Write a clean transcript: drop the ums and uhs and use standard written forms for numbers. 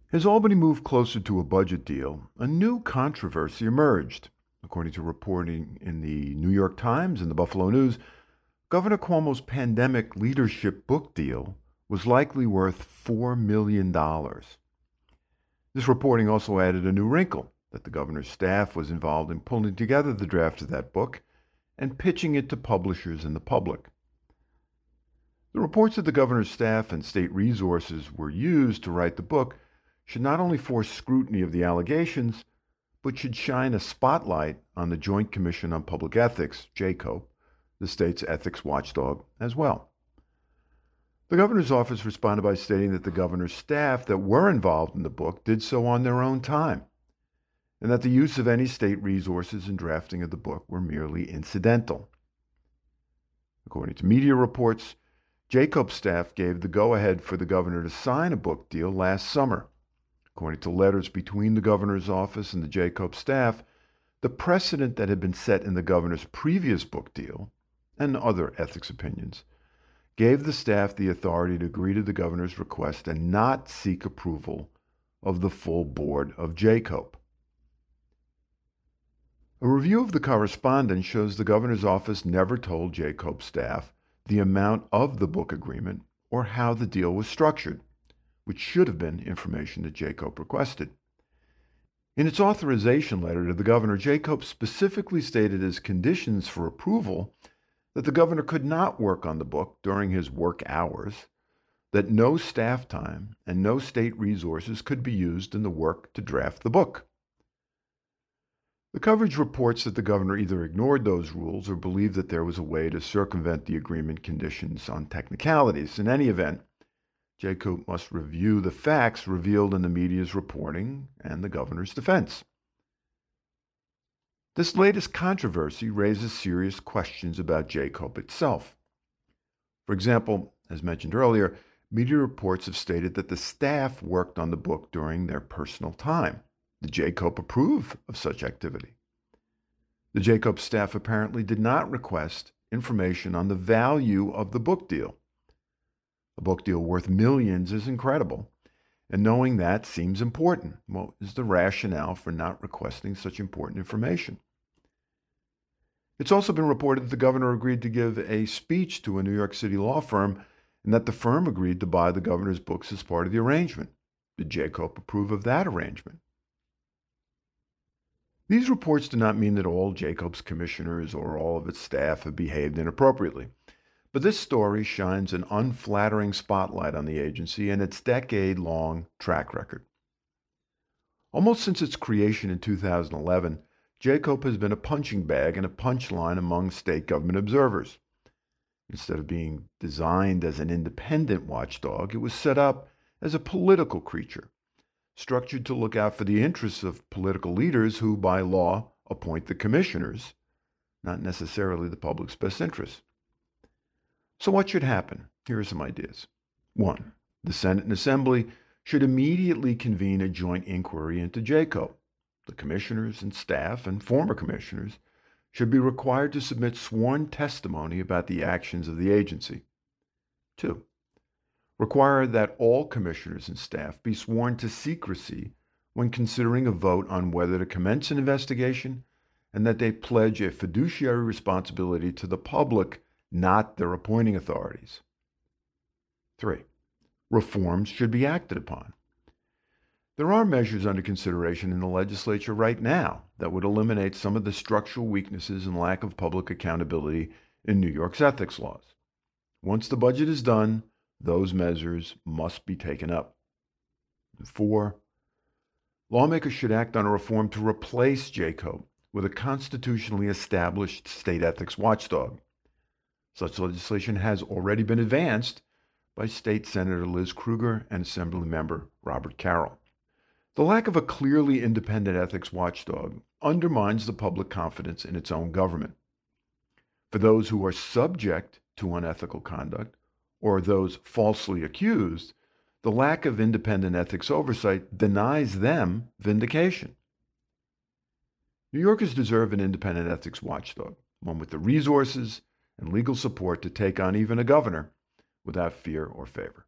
As Albany moved closer to a budget deal, a new controversy emerged. According to reporting in the New York Times and the Buffalo News, Governor Cuomo's pandemic leadership book deal was likely worth $4 million. This reporting also added a new wrinkle that the governor's staff was involved in pulling together the draft of that book and pitching it to publishers and the public. The reports that the governor's staff and state resources were used to write the book should not only force scrutiny of the allegations, but should shine a spotlight on the Joint Commission on Public Ethics, JCOPE, the state's ethics watchdog, as well. The governor's office responded by stating that the governor's staff that were involved in the book did so on their own time, and that the use of any state resources in drafting of the book were merely incidental. According to media reports, JCOPE staff gave the go-ahead for the governor to sign a book deal last summer. According to letters between the governor's office and the JCOPE staff, the precedent that had been set in the governor's previous book deal, and other ethics opinions, gave the staff the authority to agree to the governor's request and not seek approval of the full board of JCOPE. A review of the correspondence shows the governor's office never told JCOPE staff the amount of the book agreement or how the deal was structured, which should have been information that JCOPE requested. In its authorization letter to the governor, JCOPE specifically stated as conditions for approval that the governor could not work on the book during his work hours, that no staff time and no state resources could be used in the work to draft the book. The coverage reports that the governor either ignored those rules or believed that there was a way to circumvent the agreement conditions on technicalities. In any event, JCOPE must review the facts revealed in the media's reporting and the governor's defense. This latest controversy raises serious questions about JCOPE itself. For example, as mentioned earlier, media reports have stated that the staff worked on the book during their personal time. Did JCOPE approve of such activity? The JCOPE staff apparently did not request information on the value of the book deal. A book deal worth millions is incredible, and knowing that seems important. What is the rationale for not requesting such important information? It's also been reported that the governor agreed to give a speech to a New York City law firm and that the firm agreed to buy the governor's books as part of the arrangement. Did JCOPE approve of that arrangement? These reports do not mean that all JCOPE's commissioners or all of its staff have behaved inappropriately, but this story shines an unflattering spotlight on the agency and its decade-long track record. Almost since its creation in 2011, JCOPE has been a punching bag and a punchline among state government observers. Instead of being designed as an independent watchdog, it was set up as a political creature, structured to look out for the interests of political leaders who, by law, appoint the commissioners, not necessarily the public's best interests. So what should happen? Here are some ideas. 1. The Senate and Assembly should immediately convene a joint inquiry into JCOPE. The commissioners and staff and former commissioners should be required to submit sworn testimony about the actions of the agency. 2. Require that all commissioners and staff be sworn to secrecy when considering a vote on whether to commence an investigation, and that they pledge a fiduciary responsibility to the public, not their appointing authorities. 3. Reforms should be acted upon. There are measures under consideration in the legislature right now that would eliminate some of the structural weaknesses and lack of public accountability in New York's ethics laws. Once the budget is done, those measures must be taken up. 4. Lawmakers should act on a reform to replace JCOPE with a constitutionally established state ethics watchdog. Such legislation has already been advanced by State Senator Liz Krueger and Assemblymember Robert Carroll. The lack of a clearly independent ethics watchdog undermines the public confidence in its own government. For those who are subject to unethical conduct, or those falsely accused, the lack of independent ethics oversight denies them vindication. New Yorkers deserve an independent ethics watchdog, one with the resources and legal support to take on even a governor without fear or favor.